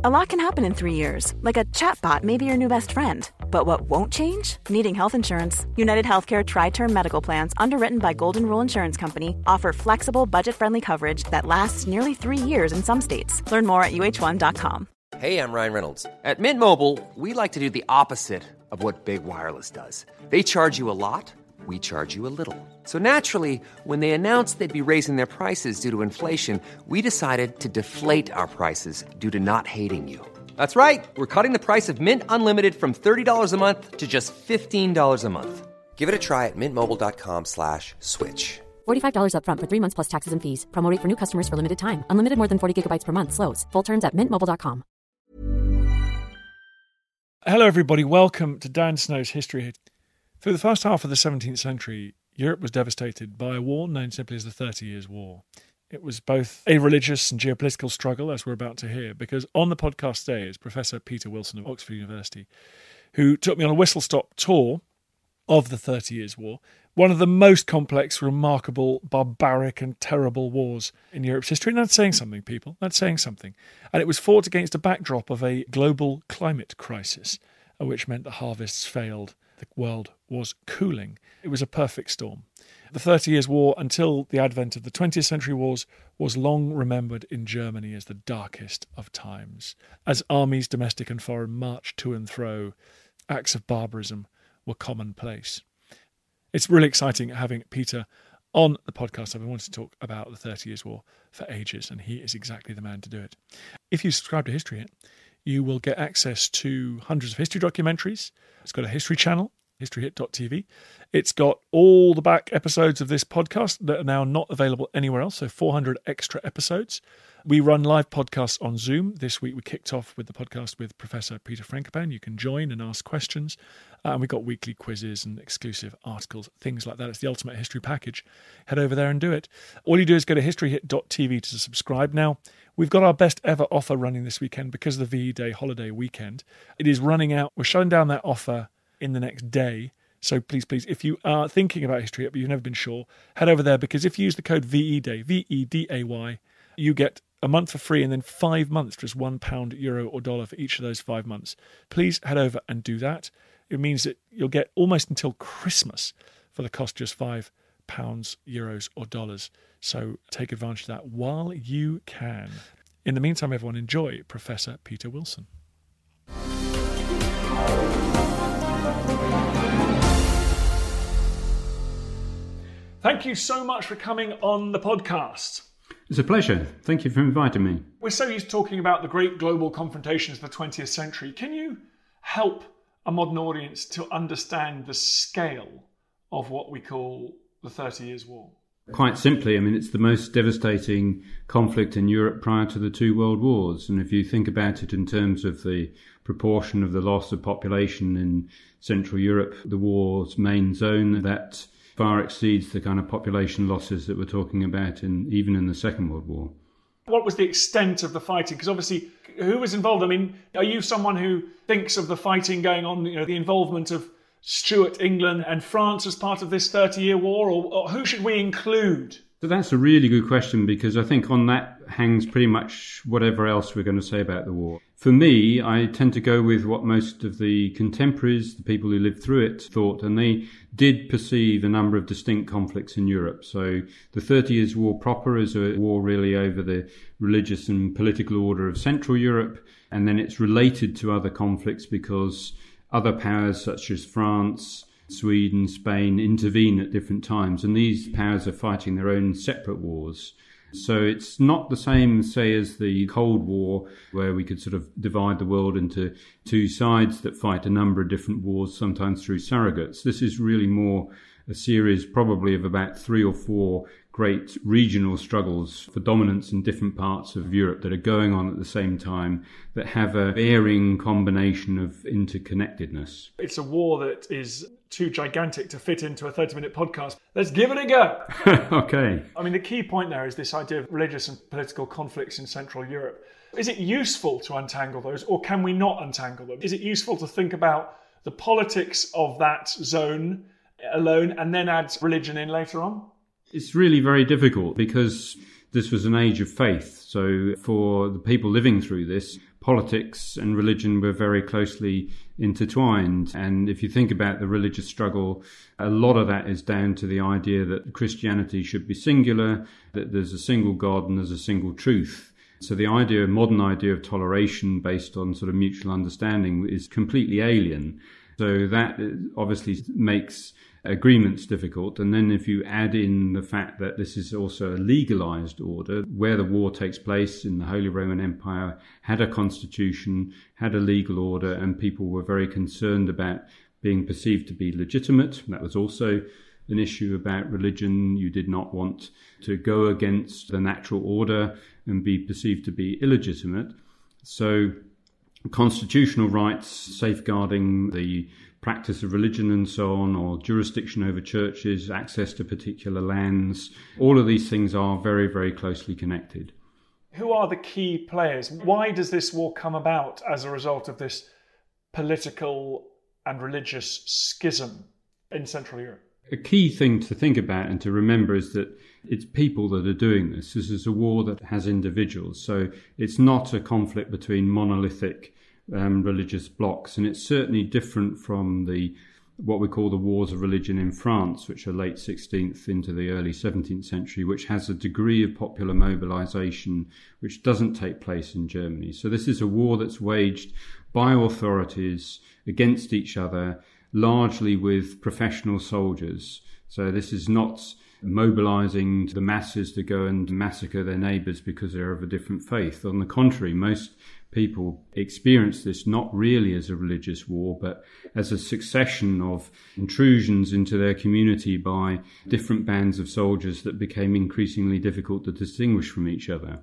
A lot can happen in 3 years, like a chatbot may be your new best friend. But what won't change? Needing health insurance. United Healthcare Tri-Term Medical Plans, underwritten by Golden Rule Insurance Company, offer flexible, budget-friendly coverage that lasts nearly 3 years in some states. Learn more at uh1.com. Hey, I'm Ryan Reynolds. At Mint Mobile, we like to do the opposite of what Big Wireless does. They charge you a lot, we charge you a little. So naturally, when they announced they'd be raising their prices due to inflation, we decided to deflate our prices due to not hating you. That's right. We're cutting the price of Mint Unlimited from $30 a month to just $15 a month. Give it a try at mintmobile.com/switch. $45 up front for 3 months plus taxes and fees. Promo rate for new customers for limited time. Unlimited more than 40 gigabytes per month slows. Full terms at mintmobile.com. Hello everybody, welcome to Dan Snow's History Hit. Through the first half of the 17th century, Europe was devastated by a war known simply as the 30 Years' War. It was both a religious and geopolitical struggle, as we're about to hear, because on the podcast today is Professor Peter Wilson of Oxford University, who took me on a whistle-stop tour of the 30 Years' War, one of the most complex, remarkable, barbaric and terrible wars in Europe's history. And that's saying something, people. That's saying something. And it was fought against a backdrop of a global climate crisis, which meant the harvests failed. The world was cooling. It was a perfect storm. The 30 Years' War, until the advent of the 20th century wars, was long remembered in Germany as the darkest of times. As armies, domestic and foreign, marched to and fro, acts of barbarism were commonplace. It's really exciting having Peter on the podcast. I've been wanting to talk about the 30 Years' War for ages, and he is exactly the man to do it. If you subscribe to History Hit, you will get access to hundreds of history documentaries. It's got a history channel, historyhit.tv. It's got all the back episodes of this podcast that are now not available anywhere else, so 400 extra episodes. We run live podcasts on Zoom. This week we kicked off with the podcast with Professor Peter Frankopan. You can join and ask questions. And we've got weekly quizzes and exclusive articles, things like that. It's the ultimate history package. Head over there and do it. All you do is go to historyhit.tv to subscribe. Now, we've got our best ever offer running this weekend because of the VE Day holiday weekend. It is running out. We're shutting down that offer in the next day. So please, if you are thinking about History Hit but you've never been sure, head over there, because if you use the code VEDAY, VEDAY, you get a month for free and then 5 months, just £1, euro or dollar for each of those 5 months. Please head over and do that. It means that you'll get almost until Christmas for the cost just £5, euros or dollars. So take advantage of that while you can. In the meantime, everyone, enjoy Professor Peter Wilson. Thank you so much for coming on the podcast. It's a pleasure. Thank you for inviting me. We're so used to talking about the great global confrontations of the 20th century. Can you help a modern audience to understand the scale of what we call the 30 Years' War? Quite simply, it's the most devastating conflict in Europe prior to the two world wars. And if you think about it in terms of the proportion of the loss of population in Central Europe, the war's main zone, that far exceeds the kind of population losses that we're talking about even in the Second World War. What was the extent of the fighting? Because obviously, who was involved? Are you someone who thinks of the fighting going on, the involvement of Stuart England and France as part of this 30-year war, or who should we include? So that's a really good question, because I think on that hangs pretty much whatever else we're going to say about the war. For me, I tend to go with what most of the contemporaries, the people who lived through it, thought, and they did perceive a number of distinct conflicts in Europe. So the 30 Years' War proper is a war really over the religious and political order of Central Europe, and then it's related to other conflicts because other powers such as France, Sweden, Spain intervene at different times, and these powers are fighting their own separate wars. So it's not the same, say, as the Cold War, where we could sort of divide the world into two sides that fight a number of different wars, sometimes through surrogates. This is really more a series probably of about 3 or 4 great regional struggles for dominance in different parts of Europe that are going on at the same time, that have a varying combination of interconnectedness. It's a war that is too gigantic to fit into a 30-minute podcast. Let's give it a go. Okay. The key point there is this idea of religious and political conflicts in Central Europe. Is it useful to untangle those, or can we not untangle them? Is it useful to think about the politics of that zone alone and then add religion in later on? It's really very difficult because this was an age of faith. So for the people living through this, politics and religion were very closely intertwined. And if you think about the religious struggle, a lot of that is down to the idea that Christianity should be singular, that there's a single God and there's a single truth. So the modern idea of toleration based on sort of mutual understanding is completely alien. So that obviously makes agreements difficult. And then if you add in the fact that this is also a legalized order, where the war takes place in the Holy Roman Empire, had a constitution, had a legal order, and people were very concerned about being perceived to be legitimate. That was also an issue about religion. You did not want to go against the natural order and be perceived to be illegitimate. So constitutional rights, safeguarding the practice of religion and so on, or jurisdiction over churches, access to particular lands, all of these things are very, very closely connected. Who are the key players? Why does this war come about as a result of this political and religious schism in Central Europe? A key thing to think about and to remember is that it's people that are doing this. This is a war that has individuals. So it's not a conflict between monolithic religious blocs. And it's certainly different from what we call the wars of religion in France, which are late 16th into the early 17th century, which has a degree of popular mobilization which doesn't take place in Germany. So this is a war that's waged by authorities against each other, largely with professional soldiers. So this is not mobilizing the masses to go and massacre their neighbours because they're of a different faith. On the contrary, most people experience this not really as a religious war, but as a succession of intrusions into their community by different bands of soldiers that became increasingly difficult to distinguish from each other.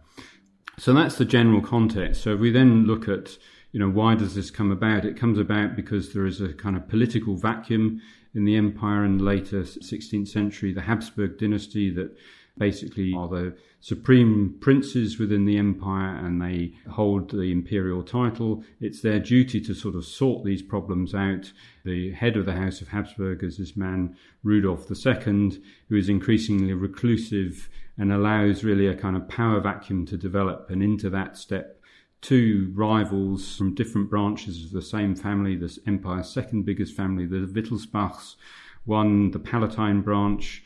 So that's the general context. So if we then look at why does this come about? It comes about because there is a kind of political vacuum in the empire in the later 16th century, the Habsburg dynasty that basically are the supreme princes within the empire and they hold the imperial title. It's their duty to sort of sort these problems out. The head of the House of Habsburg is this man, Rudolf II, who is increasingly reclusive and allows really a kind of power vacuum to develop. And into that step two rivals from different branches of the same family, the empire's second biggest family, the Wittelsbachs. One, the Palatine branch,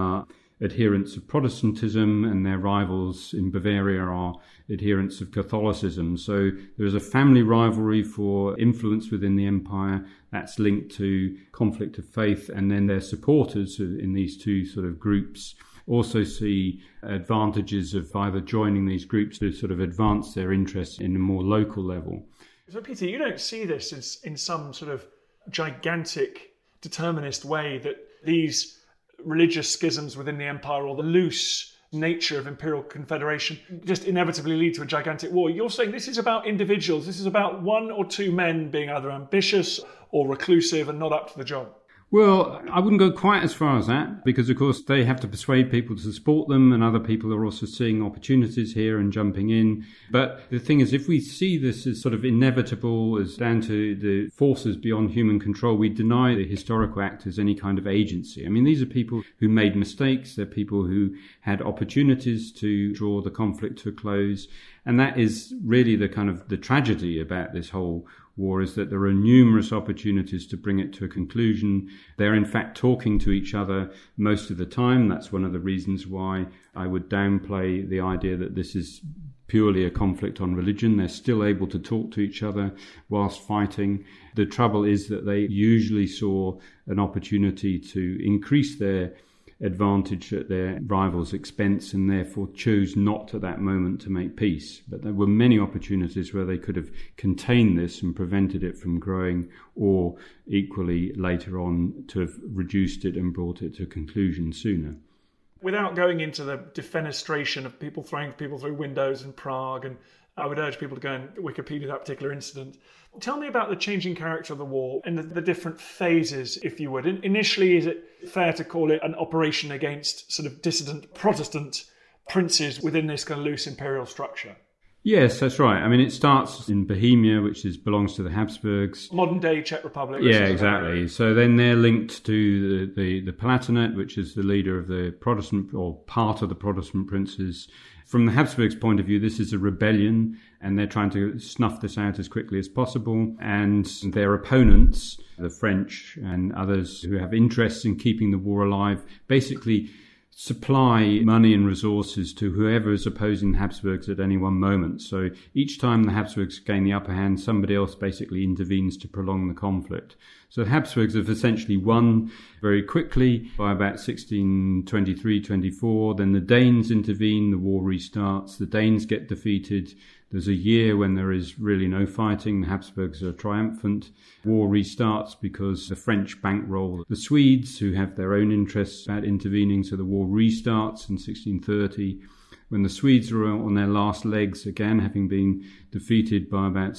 adherents of Protestantism, and their rivals in Bavaria are adherents of Catholicism. So there is a family rivalry for influence within the empire that's linked to conflict of faith, and then their supporters in these two sort of groups also see advantages of either joining these groups to sort of advance their interests in a more local level. So Peter, you don't see this in some sort of gigantic determinist way that these religious schisms within the empire or the loose nature of imperial confederation just inevitably lead to a gigantic war. You're saying this is about individuals. This is about one or two men being either ambitious or reclusive and not up to the job. Well, I wouldn't go quite as far as that because, of course, they have to persuade people to support them and other people are also seeing opportunities here and jumping in. But the thing is, if we see this as sort of inevitable, as down to the forces beyond human control, we deny the historical actors any kind of agency. I mean, these are people who made mistakes. They're people who had opportunities to draw the conflict to a close. And that is really the kind of the tragedy about this whole war, is that there are numerous opportunities to bring it to a conclusion. They're in fact talking to each other most of the time. That's one of the reasons why I would downplay the idea that this is purely a conflict on religion. They're still able to talk to each other whilst fighting. The trouble is that they usually saw an opportunity to increase their advantage at their rivals' expense and therefore chose not at that moment to make peace. But there were many opportunities where they could have contained this and prevented it from growing, or equally later on to have reduced it and brought it to a conclusion sooner. Without going into the defenestration of people throwing people through windows in Prague, and I would urge people to go and Wikipedia that particular incident. Tell me about the changing character of the war and the different phases, if you would. Initially, is it fair to call it an operation against sort of dissident Protestant princes within this kind of loose imperial structure? Yes, that's right. I mean, it starts in Bohemia, which belongs to the Habsburgs. Modern-day Czech Republic. Yeah, exactly. So then they're linked to the Palatinate, which is the leader of the Protestant, or part of the Protestant princes. From the Habsburgs' point of view, this is a rebellion and they're trying to snuff this out as quickly as possible. And their opponents, the French and others who have interests in keeping the war alive, basically supply money and resources to whoever is opposing the Habsburgs at any one moment. So each time the Habsburgs gain the upper hand, somebody else basically intervenes to prolong the conflict. So the Habsburgs have essentially won very quickly by about 1623-24. Then the Danes intervene, the war restarts, the Danes get defeated. There's a year when there is really no fighting. The Habsburgs are triumphant. War restarts because the French bankroll the Swedes, who have their own interests about intervening. So the war restarts in 1630. When the Swedes are on their last legs again, having been defeated by about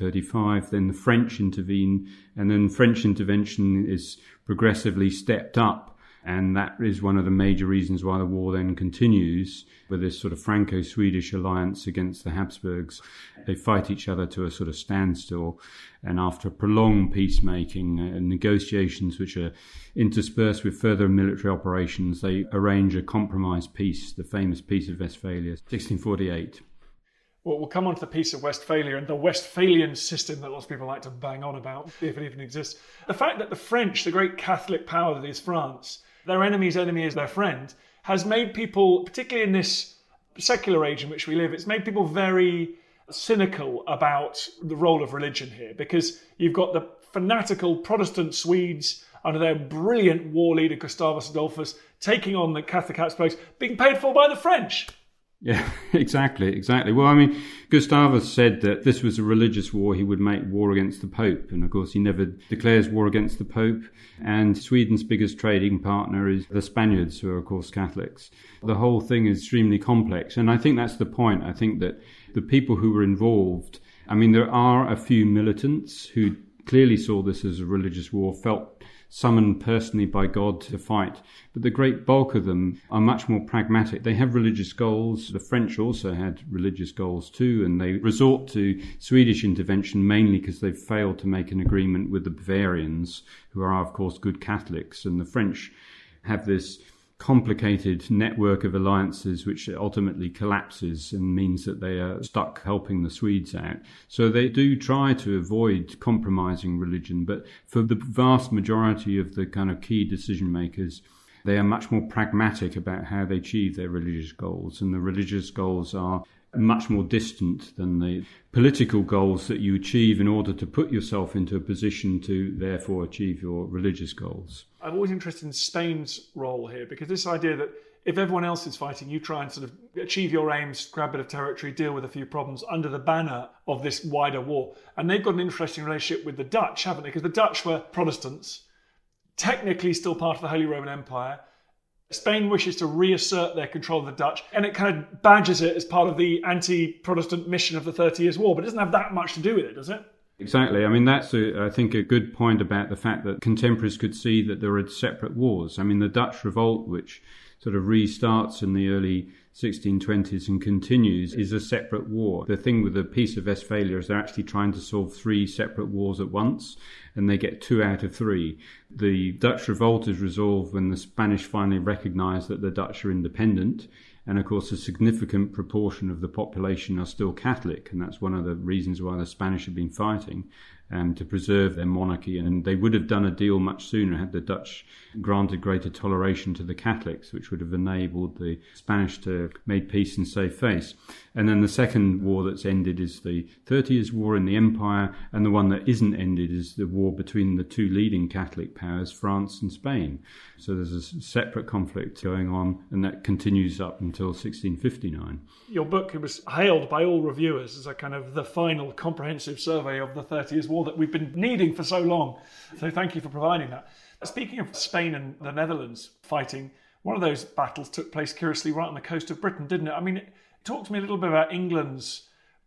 1635, then the French intervene, and then French intervention is progressively stepped up. And that is one of the major reasons why the war then continues with this sort of Franco-Swedish alliance against the Habsburgs. They fight each other to a sort of standstill. And after prolonged peacemaking and negotiations which are interspersed with further military operations, they arrange a compromise peace, the famous Peace of Westphalia, 1648. Well, we'll come on to the Peace of Westphalia and the Westphalian system that lots of people like to bang on about, if it even exists. The fact that the French, the great Catholic power that is France, their enemy's enemy is their friend, has made people, particularly in this secular age in which we live, it's made people very cynical about the role of religion here, because you've got the fanatical Protestant Swedes under their brilliant war leader Gustavus Adolphus taking on the Catholic Habsburgs, being paid for by the French. Yeah, exactly. Well, I mean, Gustavus said that this was a religious war. He would make war against the Pope. And of course, he never declares war against the Pope. And Sweden's biggest trading partner is the Spaniards, who are, of course, Catholics. The whole thing is extremely complex. And I think that's the point. I think that the people who were involved, I mean, there are a few militants who clearly saw this as a religious war, felt summoned personally by God to fight. But the great bulk of them are much more pragmatic. They have religious goals. The French also had religious goals too, and they resort to Swedish intervention mainly because they've failed to make an agreement with the Bavarians, who are, of course, good Catholics. And the French have this complicated network of alliances which ultimately collapses and means that they are stuck helping the Swedes out. So they do try to avoid compromising religion, but for the vast majority of the kind of key decision makers, they are much more pragmatic about how they achieve their religious goals, and the religious goals are much more distant than the political goals that you achieve in order to put yourself into a position to therefore achieve your religious goals. I'm always interested in Spain's role here, because this idea that if everyone else is fighting, you try and sort of achieve your aims, grab a bit of territory, deal with a few problems under the banner of this wider war. And they've got an interesting relationship with the Dutch, haven't they? Because the Dutch were Protestants, technically still part of the Holy Roman Empire. Spain wishes to reassert their control of the Dutch, and it kind of badges it as part of the anti-Protestant mission of the 30 Years' War, but it doesn't have that much to do with it, does it? Exactly. I mean, that's, I think, a good point about the fact that contemporaries could see that there are separate wars. I mean, the Dutch Revolt, which sort of restarts in the early 1620s and continues, is a separate war. The thing with the Peace of Westphalia is they're actually trying to solve 3 separate wars at once, and they get 2 out of 3. The Dutch Revolt is resolved when the Spanish finally recognise that the Dutch are independent. And of course, a significant proportion of the population are still Catholic, and that's one of the reasons why the Spanish have been fighting to preserve their monarchy. And they would have done a deal much sooner had the Dutch granted greater toleration to the Catholics, which would have enabled the Spanish to make peace and save face. And then the second war that's ended is the 30 Years' War in the Empire, and the one that isn't ended is the war between the 2 leading Catholic powers, France and Spain. So there's a separate conflict going on, and that continues up until 1659. Your book was hailed by all reviewers as a kind of the final comprehensive survey of the 30 Years' War that we've been needing for so long. So thank you for providing that. Speaking of Spain and the Netherlands fighting, one of those battles took place curiously right on the coast of Britain, didn't it? I mean, talk to me a little bit about England's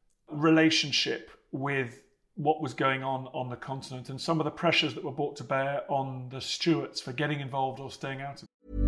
relationship with what was going on the continent and some of the pressures that were brought to bear on the Stuarts for getting involved or staying out of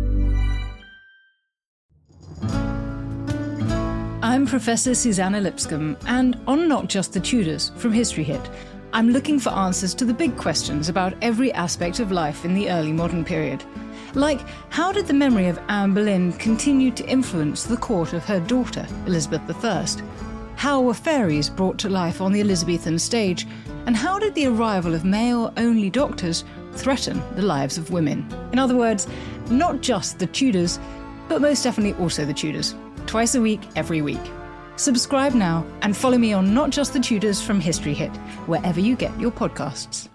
it. I'm Professor Susanna Lipscomb, and on Not Just the Tudors from History Hit, I'm looking for answers to the big questions about every aspect of life in the early modern period. Like, how did the memory of Anne Boleyn continue to influence the court of her daughter, Elizabeth I? How were fairies brought to life on the Elizabethan stage? And how did the arrival of male-only doctors threaten the lives of women? In other words, not just the Tudors, but most definitely also the Tudors. Twice a week, every week. Subscribe now and follow me on Not Just the Tudors from History Hit, wherever you get your podcasts.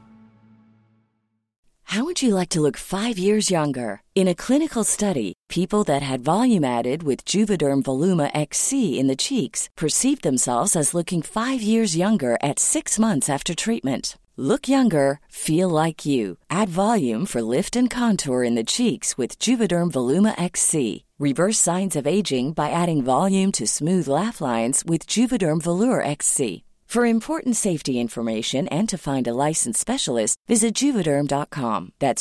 How would you like to look 5 years younger? In a clinical study, people that had volume added with Juvederm Voluma XC in the cheeks perceived themselves as looking 5 years younger at 6 months after treatment. Look younger, feel like you. Add volume for lift and contour in the cheeks with Juvederm Voluma XC. Reverse signs of aging by adding volume to smooth laugh lines with Juvederm Volure XC. For important safety information and to find a licensed specialist, visit Juvederm.com. That's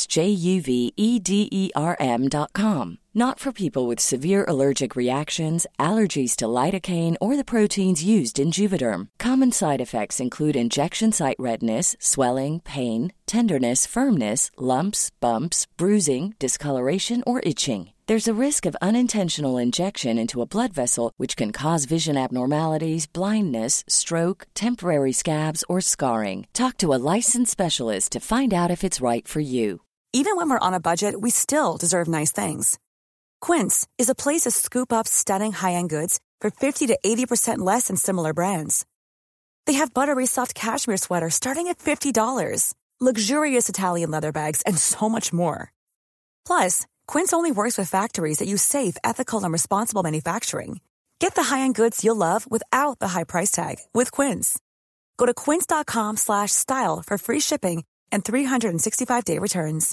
JUVEDERM.com. Not for people with severe allergic reactions, allergies to lidocaine, or the proteins used in Juvederm. Common side effects include injection site redness, swelling, pain, tenderness, firmness, lumps, bumps, bruising, discoloration, or itching. There's a risk of unintentional injection into a blood vessel, which can cause vision abnormalities, blindness, stroke, temporary scabs, or scarring. Talk to a licensed specialist to find out if it's right for you. Even when we're on a budget, we still deserve nice things. Quince is a place to scoop up stunning high-end goods for 50 to 80% less than similar brands. They have buttery soft cashmere sweaters starting at $50, luxurious Italian leather bags, and so much more. Plus, Quince only works with factories that use safe, ethical, and responsible manufacturing. Get the high-end goods you'll love without the high price tag with Quince. Go to quince.com/style for free shipping and 365-day returns.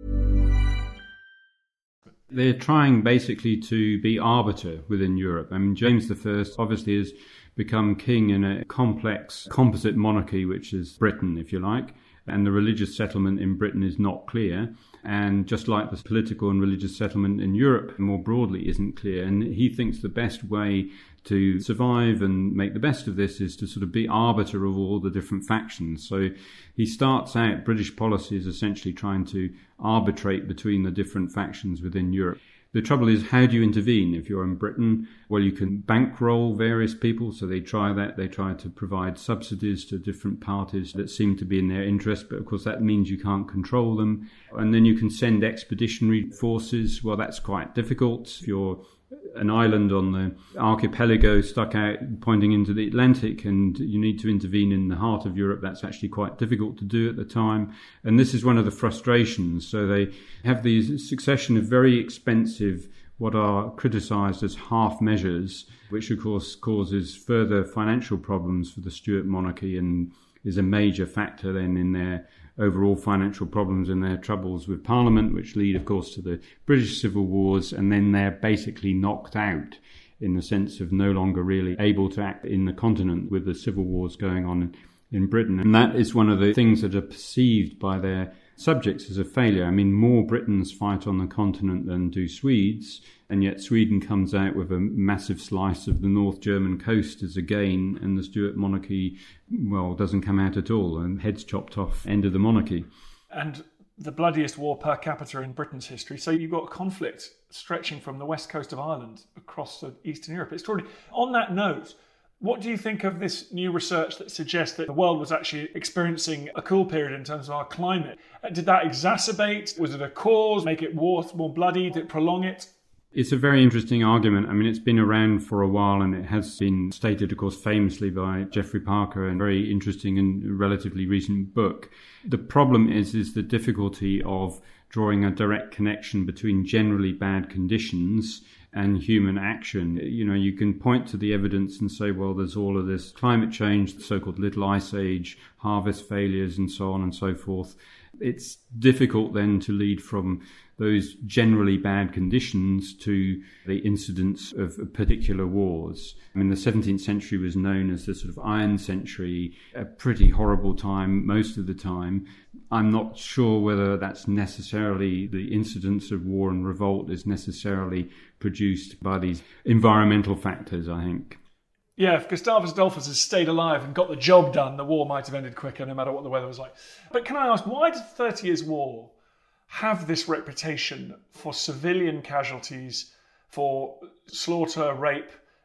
They're trying basically to be arbiter within Europe. I mean, James I obviously has become king in a complex composite monarchy, which is Britain, if you like, and the religious settlement in Britain is not clear. And just like the political and religious settlement in Europe more broadly isn't clear. And he thinks the best way to survive and make the best of this is to sort of be arbiter of all the different factions. So he starts out, British policy is essentially trying to arbitrate between the different factions within Europe. The trouble is, how do you intervene? If you're in Britain, well, you can bankroll various people, so they try that. They try to provide subsidies to different parties that seem to be in their interest, but of course that means you can't control them. And then you can send expeditionary forces. Well, that's quite difficult. If you're an island on the archipelago stuck out pointing into the Atlantic and you need to intervene in the heart of Europe, that's actually quite difficult to do at the time. And this is one of the frustrations. So they have these succession of very expensive, what are criticised as half measures, which of course causes further financial problems for the Stuart monarchy and is a major factor then in their overall financial problems and their troubles with Parliament, which lead, of course, to the British Civil Wars, and then they're basically knocked out in the sense of no longer really able to act in the continent with the civil wars going on in Britain. And that is one of the things that are perceived by their subjects as a failure. I mean, more Britons fight on the continent than do Swedes, and yet Sweden comes out with a massive slice of the North German coast as a gain, and the Stuart monarchy, well, doesn't come out at all, and heads chopped off, end of the monarchy. And the bloodiest war per capita in Britain's history. So you've got a conflict stretching from the west coast of Ireland across to Eastern Europe. It's extraordinary. On that note, what do you think of this new research that suggests that the world was actually experiencing a cool period in terms of our climate? Did that exacerbate? Was it a cause? Make it more bloody? Did it prolong it? It's a very interesting argument. I mean, it's been around for a while and it has been stated, of course, famously by Geoffrey Parker, a very interesting and relatively recent book. The problem is the difficulty of drawing a direct connection between generally bad conditions and human action. You know, you can point to the evidence and say, well, there's all of this climate change, the so-called Little Ice Age, harvest failures and so on and so forth. It's difficult then to lead from those generally bad conditions to the incidents of particular wars. I mean, the 17th century was known as the sort of Iron Century, a pretty horrible time most of the time. I'm not sure whether that's necessarily the incidents of war and revolt is necessarily produced by these environmental factors, I think. Yeah, if Gustavus Adolphus had stayed alive and got the job done, the war might have ended quicker no matter what the weather was like. But can I ask, why did the 30 Years' War have this reputation for civilian casualties, for slaughter, rape,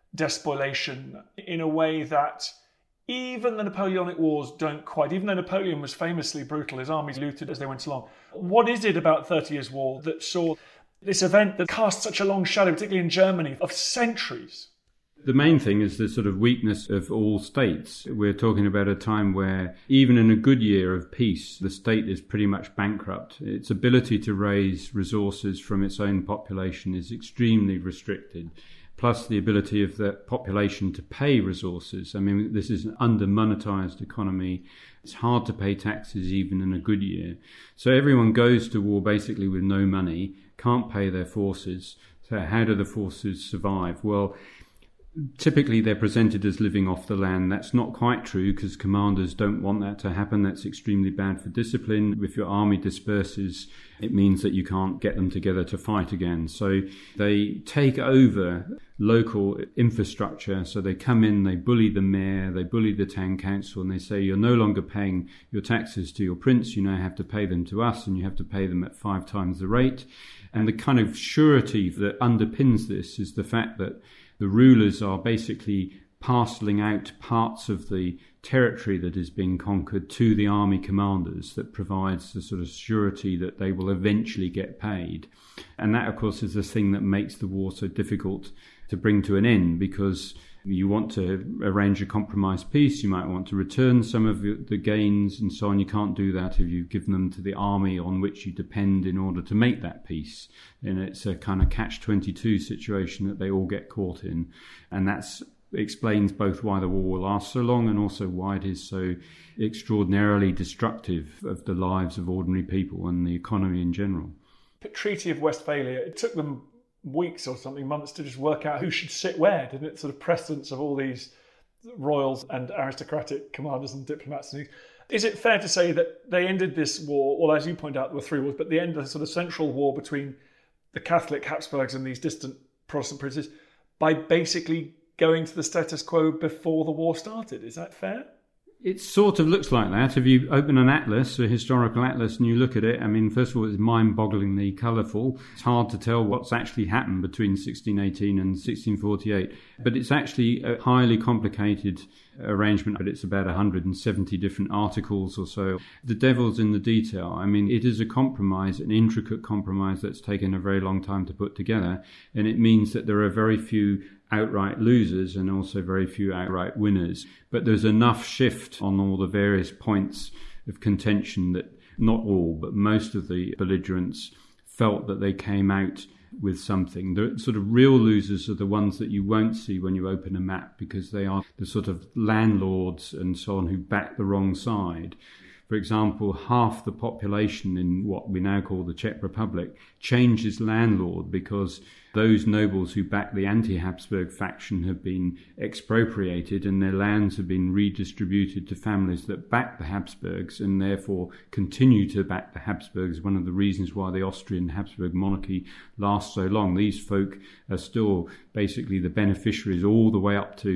despoliation in a way that even the Napoleonic Wars don't quite. Even though Napoleon was famously brutal, his armies looted as they went along. What is it about 30 Years' War that saw this event that cast such a long shadow, particularly in Germany, of centuries? The main thing is the sort of weakness of all states. We're talking about a time where even in a good year of peace, the state is pretty much bankrupt. Its ability to raise resources from its own population is extremely restricted. Plus the ability of the population to pay resources. I mean, this is an under-monetized economy. It's hard to pay taxes even in a good year. So everyone goes to war basically with no money, can't pay their forces. So how do the forces survive? Well, typically they're presented as living off the land. That's not quite true because commanders don't want that to happen. That's extremely bad for discipline. If your army disperses, it means that you can't get them together to fight again. So they take over local infrastructure. So they come in, they bully the mayor, they bully the town council, and they say, you're no longer paying your taxes to your prince, you now have to pay them to us, and you have to pay them at 5 times the rate. And the kind of surety that underpins this is the fact that the rulers are basically parceling out parts of the territory that is being conquered to the army commanders. That provides the sort of surety that they will eventually get paid. And that, of course, is the thing that makes the war so difficult to bring to an end, because you want to arrange a compromise peace, you might want to return some of the gains and so on. You can't do that if you've given them to the army on which you depend in order to make that peace. And it's a kind of catch-22 situation that they all get caught in. And that explains both why the war will last so long and also why it is so extraordinarily destructive of the lives of ordinary people and the economy in general. The Treaty of Westphalia, it took them weeks or something, months to just work out who should sit where, didn't it? Sort of precedence of all these royals and aristocratic commanders and diplomats. Is it fair to say that they ended this war, well, as you point out, there were 3 wars, but they ended the sort of central war between the Catholic Habsburgs and these distant Protestant princes by basically going to the status quo before the war started? Is that fair? It sort of looks like that. If you open an atlas, a historical atlas, and you look at it, I mean, first of all, it's mind-bogglingly colourful. It's hard to tell what's actually happened between 1618 and 1648. But it's actually a highly complicated arrangement. But it's about 170 different articles or so. The devil's in the detail. I mean, it is a compromise, an intricate compromise that's taken a very long time to put together. And it means that there are very few outright losers and also very few outright winners. But there's enough shift on all the various points of contention that not all, but most of the belligerents felt that they came out with something. The sort of real losers are the ones that you won't see when you open a map, because they are the sort of landlords and so on who back the wrong side. For example, half the population in what we now call the Czech Republic changes landlord because those nobles who back the anti-Habsburg faction have been expropriated and their lands have been redistributed to families that back the Habsburgs and therefore continue to back the Habsburgs. One of the reasons why the Austrian Habsburg monarchy lasts so long. These folk are still basically the beneficiaries all the way up to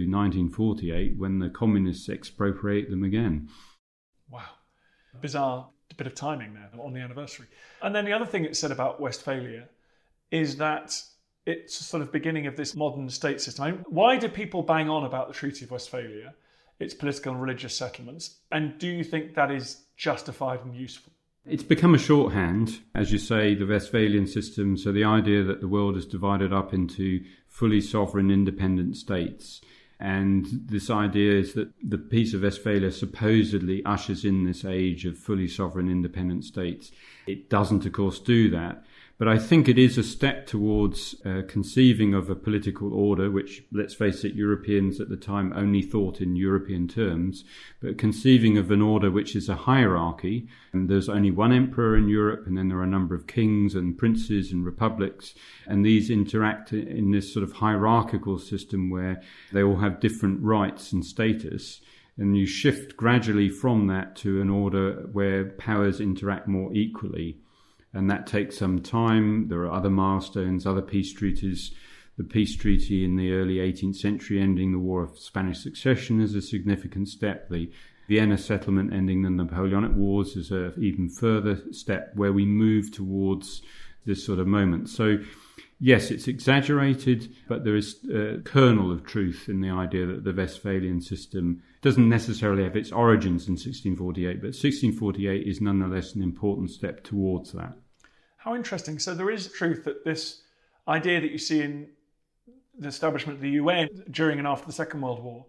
1948 when the communists expropriate them again. Wow. Bizarre bit of timing there on the anniversary. And then the other thing it's said about Westphalia is that it's a sort of beginning of this modern state system. I mean, why do people bang on about the Treaty of Westphalia, its political and religious settlements? And do you think that is justified and useful? It's become a shorthand, as you say, the Westphalian system. So the idea that the world is divided up into fully sovereign independent states. And this idea is that the Peace of Westphalia supposedly ushers in this age of fully sovereign independent states. It doesn't, of course, do that. But I think it is a step towards conceiving of a political order, which, let's face it, Europeans at the time only thought in European terms, but conceiving of an order which is a hierarchy. And there's only one emperor in Europe, and then there are a number of kings and princes and republics, and these interact in this sort of hierarchical system where they all have different rights and status. And you shift gradually from that to an order where powers interact more equally. And that takes some time. There are other milestones, other peace treaties. The peace treaty in the early 18th century ending the War of Spanish Succession is a significant step. The Vienna settlement ending the Napoleonic Wars is an even further step where we move towards this sort of moment. So Yes, it's exaggerated, but there is a kernel of truth in the idea that the Westphalian system doesn't necessarily have its origins in 1648, but 1648 is nonetheless an important step towards that. How interesting. So there is truth that this idea that you see in the establishment of the UN during and after the Second World War,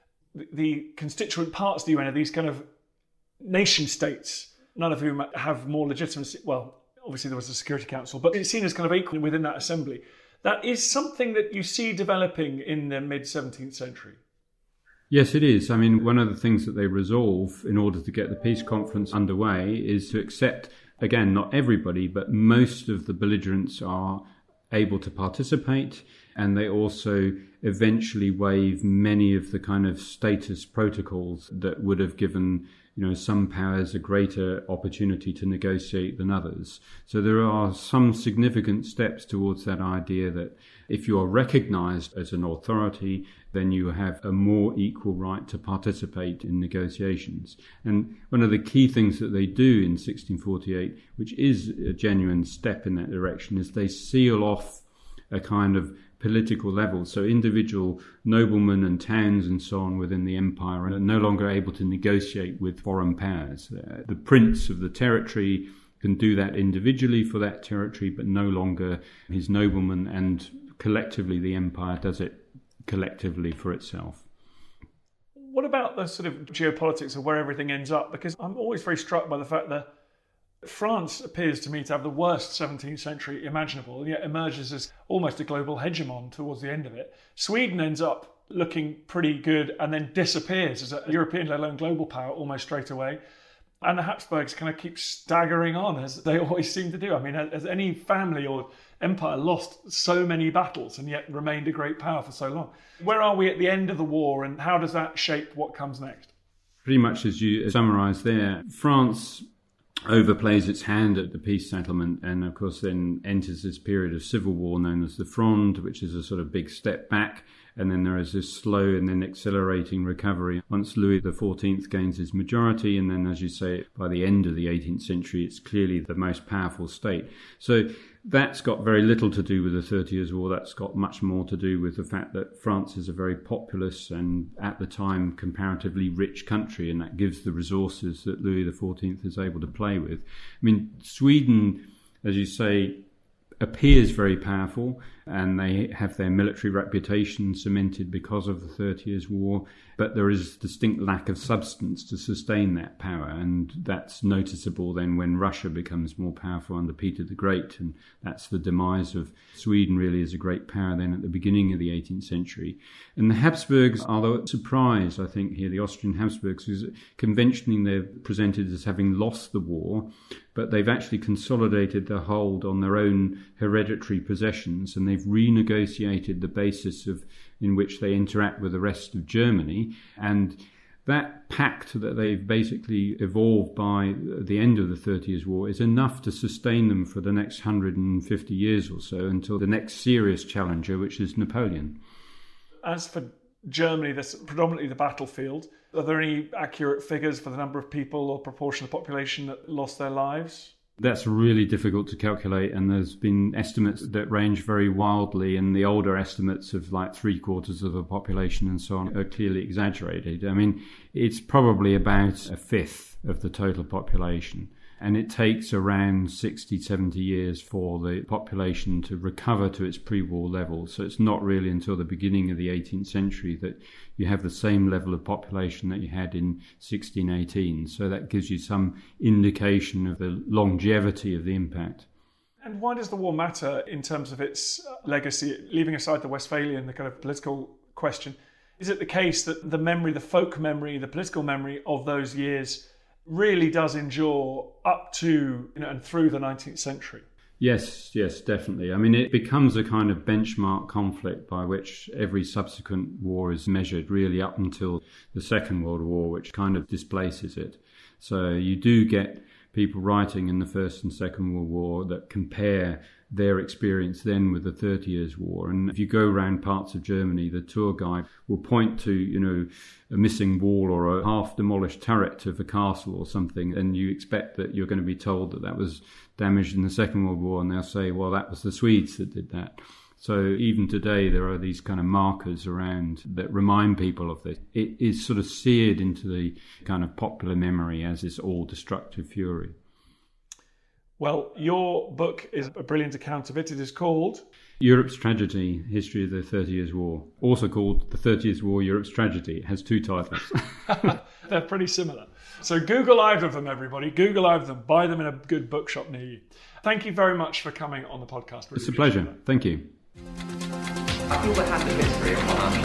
the constituent parts of the UN are these kind of nation states, none of whom have more legitimacy. Well, obviously there was the Security Council, but it's seen as kind of equal within that assembly. That is something that you see developing in the mid-17th century. Yes, it is. I mean, one of the things that they resolve in order to get the peace conference underway is to accept, again, not everybody, but most of the belligerents are able to participate, and they also eventually waive many of the kind of status protocols that would have given some powers a greater opportunity to negotiate than others. So there are some significant steps towards that idea that if you are recognised as an authority, then you have a more equal right to participate in negotiations. And one of the key things that they do in 1648, which is a genuine step in that direction, is they seal off a kind of political level. So individual noblemen and towns and so on within the empire are no longer able to negotiate with foreign powers. The prince of the territory can do that individually for that territory, but no longer his noblemen, and collectively the empire does it collectively for itself. What about the sort of geopolitics of where everything ends up? Because I'm always very struck by the fact that France appears to me to have the worst 17th century imaginable, and yet emerges as almost a global hegemon towards the end of it. Sweden ends up looking pretty good and then disappears as a European, let alone global power, almost straight away. And the Habsburgs kind of keep staggering on, as they always seem to do. I mean, has any family or empire lost so many battles and yet remained a great power for so long? Where are we at the end of the war, and how does that shape what comes next? Pretty much as you summarised there, France overplays its hand at the peace settlement, and of course then enters this period of civil war known as the Fronde, which is a sort of big step back, and then there is this slow and then accelerating recovery once Louis XIV gains his majority, and then, as you say, by the end of the 18th century it's clearly the most powerful state. So that's got very little to do with the 30 Years' War. That's got much more to do with the fact that France is a very populous and, at the time, comparatively rich country, and that gives the resources that Louis XIV is able to play with. I mean, Sweden, as you say, appears very powerful, and they have their military reputation cemented because of the 30 Years' War, but there is a distinct lack of substance to sustain that power, and that's noticeable then when Russia becomes more powerful under Peter the Great, and that's the demise of Sweden really as a great power then at the beginning of the 18th century. And the Habsburgs, although a surprise, I think, here, the Austrian Habsburgs, is conventionally they're presented as having lost the war, but they've actually consolidated their hold on their own hereditary possessions, and they've renegotiated the basis in which they interact with the rest of Germany. And that pact that they've basically evolved by the end of the 30 Years' War is enough to sustain them for the next 150 years or so, until the next serious challenger, which is Napoleon. As for Germany, that's predominantly the battlefield. Are there any accurate figures for the number of people or proportion of the population that lost their lives? That's really difficult to calculate, and there's been estimates that range very wildly, and the older estimates of like 3/4 of the population and so on are clearly exaggerated. I mean, it's probably about a fifth of the total population, and it takes around 60, 70 years for the population to recover to its pre-war level. So it's not really until the beginning of the 18th century that you have the same level of population that you had in 1618. So that gives you some indication of the longevity of the impact. And why does the war matter in terms of its legacy, leaving aside the Westphalian, the kind of political question? Is it the case that the memory, the folk memory, the political memory of those years really does endure up to and through the 19th century? Yes, definitely. I mean, it becomes a kind of benchmark conflict by which every subsequent war is measured, really up until the Second World War, which kind of displaces it. So you do get people writing in the First and Second World War that compare their experience then with the 30 Years' War. And if you go around parts of Germany, the tour guide will point to, a missing wall or a half-demolished turret of a castle or something, and you expect that you're going to be told that that was damaged in the Second World War, and they'll say, well, that was the Swedes that did that. So even today, there are these kind of markers around that remind people of this. It is sort of seared into the kind of popular memory as this all-destructive fury. Well, your book is a brilliant account of it. It is called Europe's Tragedy, History of the 30 Years' War. Also called The 30 Years' War, Europe's Tragedy. It has 2 titles. They're pretty similar. So Google either of them, everybody. Google either of them. Buy them in a good bookshop near you. Thank you very much for coming on the podcast. Really, it's a pleasure. Thank you. I feel the hand of history upon our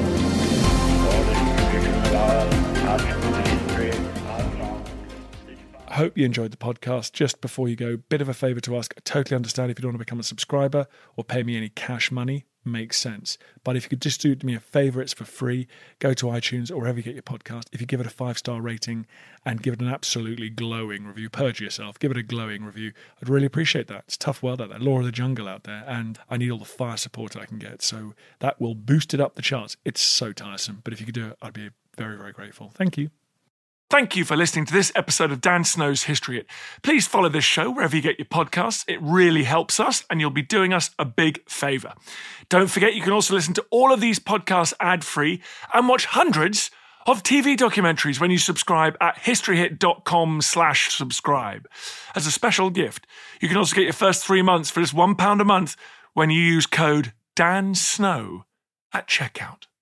shoulders. I hope you enjoyed the podcast. Just before you go, bit of a favour to ask. I totally understand if you don't want to become a subscriber or pay me any cash money. Makes sense. But if you could just do me a favour, it's for free. Go to iTunes or wherever you get your podcast. If you give it a 5-star rating and give it an absolutely glowing review, purge yourself, give it a glowing review. I'd really appreciate that. It's a tough world out there, law of the jungle out there, and I need all the fire support I can get. So that will boost it up the charts. It's so tiresome. But if you could do it, I'd be very, very grateful. Thank you. Thank you for listening to this episode of Dan Snow's History Hit. Please follow this show wherever you get your podcasts. It really helps us, and you'll be doing us a big favour. Don't forget, you can also listen to all of these podcasts ad-free and watch hundreds of TV documentaries when you subscribe at historyhit.com/subscribe. As a special gift, you can also get your first 3 months for just £1 a month when you use code DANSNOW at checkout.